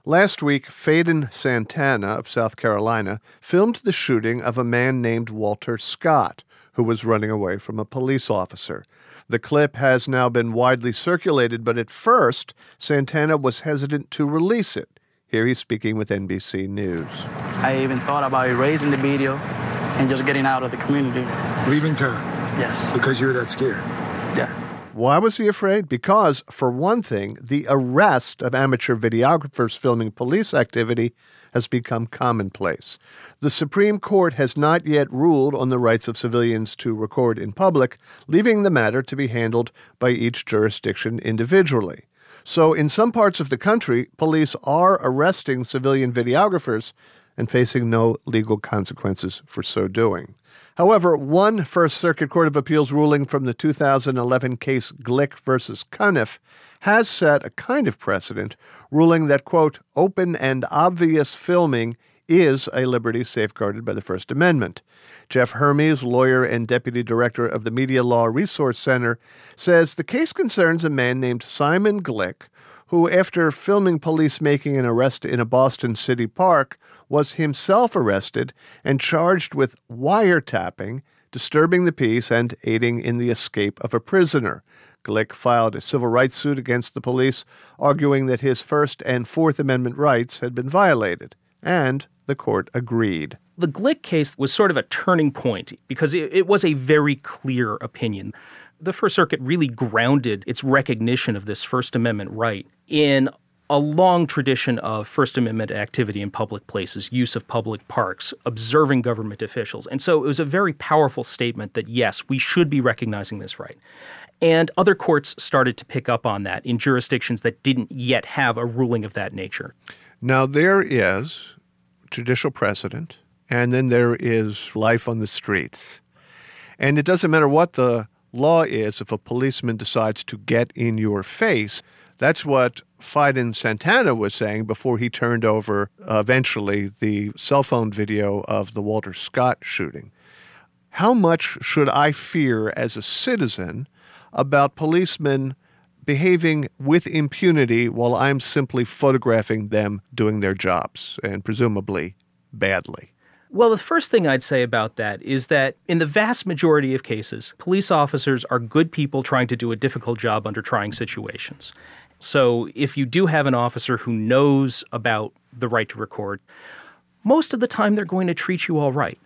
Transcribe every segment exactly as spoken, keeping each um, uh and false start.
Last week, Faden Santana of South Carolina filmed the shooting of a man named Walter Scott, who was running away from a police officer. The clip has now been widely circulated, but at first, Santana was hesitant to release it. Here he's speaking with N B C News. I even thought about erasing the video and just getting out of the community. Leaving town? Yes. Because you're that scared? Yeah. Why was he afraid? Because, for one thing, the arrest of amateur videographers filming police activity has become commonplace. The Supreme Court has not yet ruled on the rights of civilians to record in public, leaving the matter to be handled by each jurisdiction individually. So in some parts of the country, police are arresting civilian videographers and facing no legal consequences for so doing. However, one First Circuit Court of Appeals ruling from the two thousand eleven case Glick versus Cuniff has set a kind of precedent, ruling that, quote, open and obvious filming is a liberty safeguarded by the First Amendment. Jeff Hermes, lawyer and deputy director of the Media Law Resource Center, says the case concerns a man named Simon Glick, who, after filming police making an arrest in a Boston city park, was himself arrested and charged with wiretapping, disturbing the peace, and aiding in the escape of a prisoner. Glick filed a civil rights suit against the police, arguing that his First and Fourth Amendment rights had been violated, and the court agreed. The Glick case was sort of a turning point because it, it was a very clear opinion. The First Circuit really grounded its recognition of this First Amendment right in a long tradition of First Amendment activity in public places, use of public parks, observing government officials. And so it was a very powerful statement that, yes, we should be recognizing this right. And other courts started to pick up on that in jurisdictions that didn't yet have a ruling of that nature. Now, there is judicial precedent, and then there is life on the streets. And it doesn't matter what the law is if a policeman decides to get in your face. That's what Faden Santana was saying before he turned over, uh, eventually, the cell phone video of the Walter Scott shooting. How much should I fear as a citizen about policemen behaving with impunity while I'm simply photographing them doing their jobs, and presumably badly? Well, the first thing I'd say about that is that in the vast majority of cases, police officers are good people trying to do a difficult job under trying situations. So if you do have an officer who knows about the right to record, most of the time they're going to treat you all right.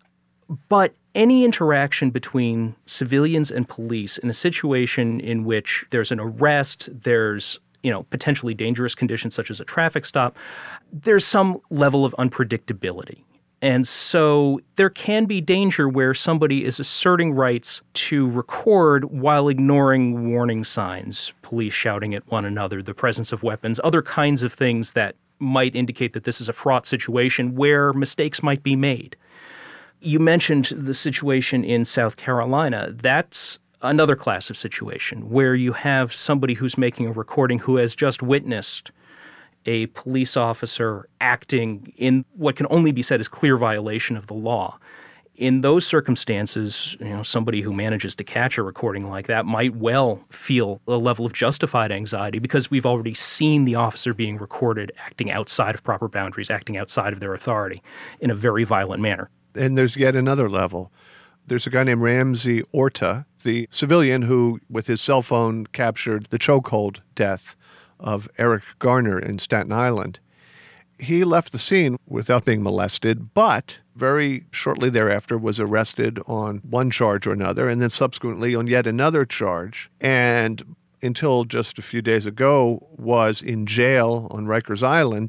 But any interaction between civilians and police in a situation in which there's an arrest, there's, you know, potentially dangerous conditions such as a traffic stop, there's some level of unpredictability. And so there can be danger where somebody is asserting rights to record while ignoring warning signs, police shouting at one another, the presence of weapons, other kinds of things that might indicate that this is a fraught situation where mistakes might be made. You mentioned the situation in South Carolina. That's another class of situation where you have somebody who's making a recording who has just witnessed a police officer acting in what can only be said as clear violation of the law. In those circumstances, you know, somebody who manages to catch a recording like that might well feel a level of justified anxiety because we've already seen the officer being recorded acting outside of proper boundaries, acting outside of their authority in a very violent manner. And there's yet another level. There's a guy named Ramsey Orta, the civilian who, with his cell phone, captured the chokehold death of Eric Garner in Staten Island. He left the scene without being molested, but very shortly thereafter was arrested on one charge or another, and then subsequently on yet another charge, and until just a few days ago was in jail on Rikers Island,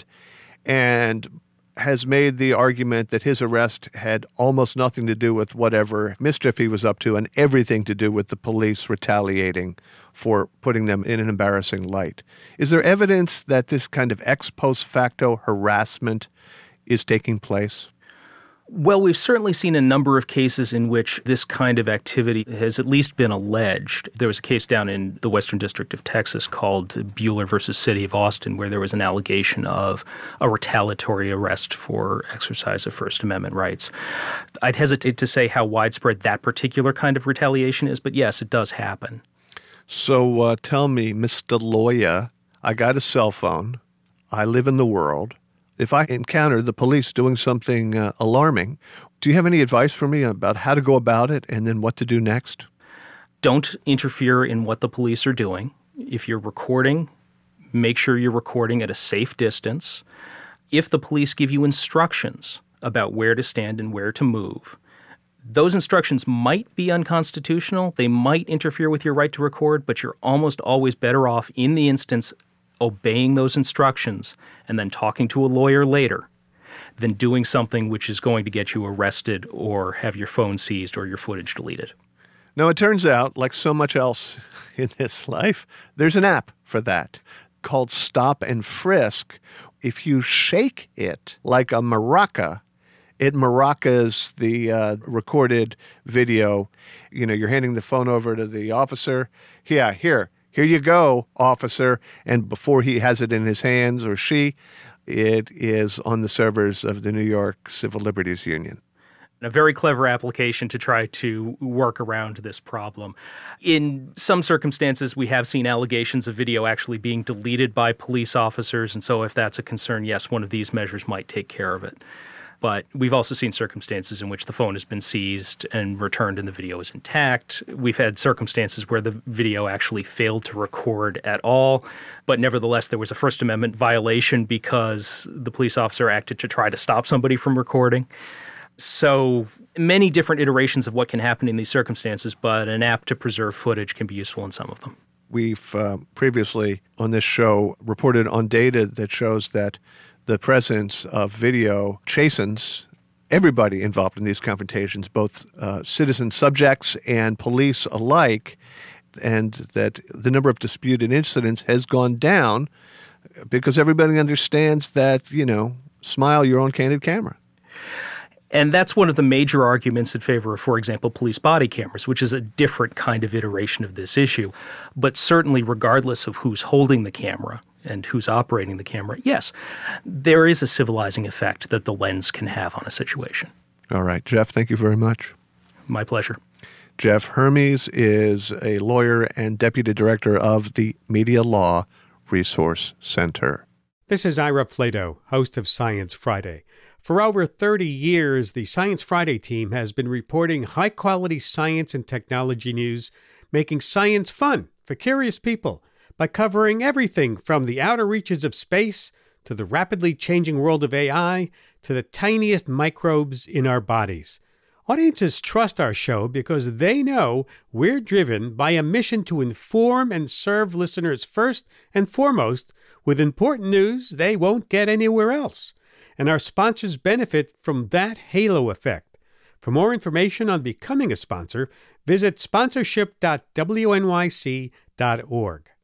and has made the argument that his arrest had almost nothing to do with whatever mischief he was up to and everything to do with the police retaliating for putting them in an embarrassing light. Is there evidence that this kind of ex post facto harassment is taking place? Well, we've certainly seen a number of cases in which this kind of activity has at least been alleged. There was a case down in the Western District of Texas called Bueller versus City of Austin, where there was an allegation of a retaliatory arrest for exercise of First Amendment rights. I'd hesitate to say how widespread that particular kind of retaliation is, but yes, it does happen. So uh, tell me, Mister Lawyer, I got a cell phone. I live in the world. If I encounter the police doing something uh, alarming, do you have any advice for me about how to go about it and then what to do next? Don't interfere in what the police are doing. If you're recording, make sure you're recording at a safe distance. If the police give you instructions about where to stand and where to move, those instructions might be unconstitutional. They might interfere with your right to record, but you're almost always better off in the instance obeying those instructions and then talking to a lawyer later than doing something which is going to get you arrested or have your phone seized or your footage deleted. Now, it turns out, like so much else in this life, there's an app for that called Stop and Frisk. If you shake it like a maraca, it maracas the uh, recorded video. You know, you're handing the phone over to the officer. Yeah, here, here you go, officer. And before he has it in his hands or she, it is on the servers of the New York Civil Liberties Union. A very clever application to try to work around this problem. In some circumstances, we have seen allegations of video actually being deleted by police officers, and so if that's a concern, yes, one of these measures might take care of it. But we've also seen circumstances in which the phone has been seized and returned and the video is intact. We've had circumstances where the video actually failed to record at all, but nevertheless there was a First Amendment violation because the police officer acted to try to stop somebody from recording. So many different iterations of what can happen in these circumstances, but an app to preserve footage can be useful in some of them. We've uh, previously on this show reported on data that shows that the presence of video chastens everybody involved in these confrontations, both uh, citizen subjects and police alike, and that the number of disputed incidents has gone down because everybody understands that, you know, smile, your own candid camera. And that's one of the major arguments in favor of, for example, police body cameras, which is a different kind of iteration of this issue. But certainly, regardless of who's holding the camera and who's operating the camera, yes, there is a civilizing effect that the lens can have on a situation. All right. Jeff, thank you very much. My pleasure. Jeff Hermes is a lawyer and deputy director of the Media Law Resource Center. This is Ira Flato, host of Science Friday. For over thirty years, the Science Friday team has been reporting high-quality science and technology news, making science fun for curious people by covering everything from the outer reaches of space to the rapidly changing world of A I to the tiniest microbes in our bodies. Audiences trust our show because they know we're driven by a mission to inform and serve listeners first and foremost with important news they won't get anywhere else. And our sponsors benefit from that halo effect. For more information on becoming a sponsor, visit sponsorship dot w n y c dot org.